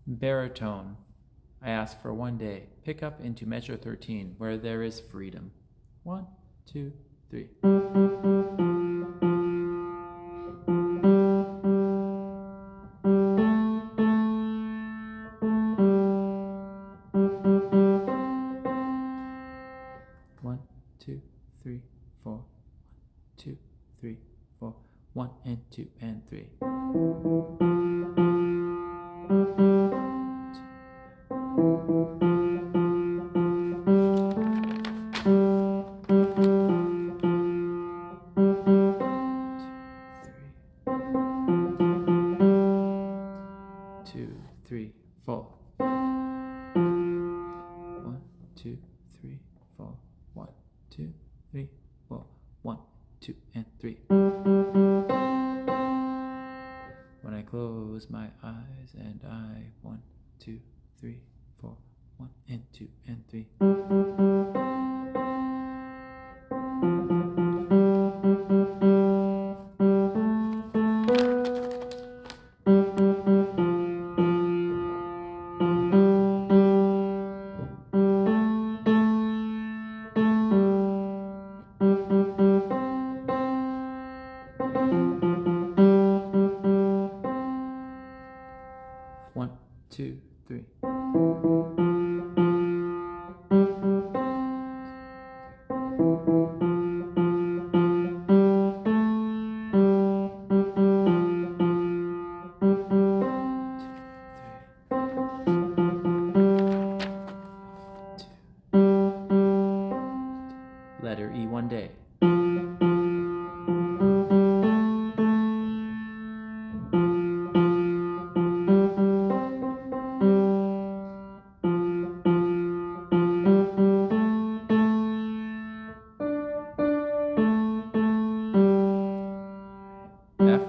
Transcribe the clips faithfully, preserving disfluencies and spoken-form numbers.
Baritone. I ask for one day. Pick up into measure thirteen, where there is freedom. One, two, three. One, two, three, four. One, two, three, four. One and two and three. Two, three, four. One, two, three, four. One, two, three, four. One, two, and three. When I close my eyes and I one, two, three, four. One and two and three. One, two, three. Letter E one day. F.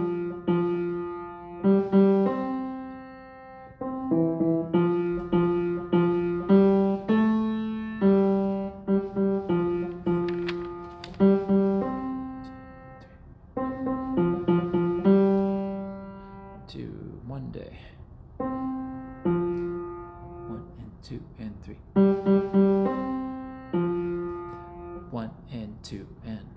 Two, one day. One and two and three. One and two and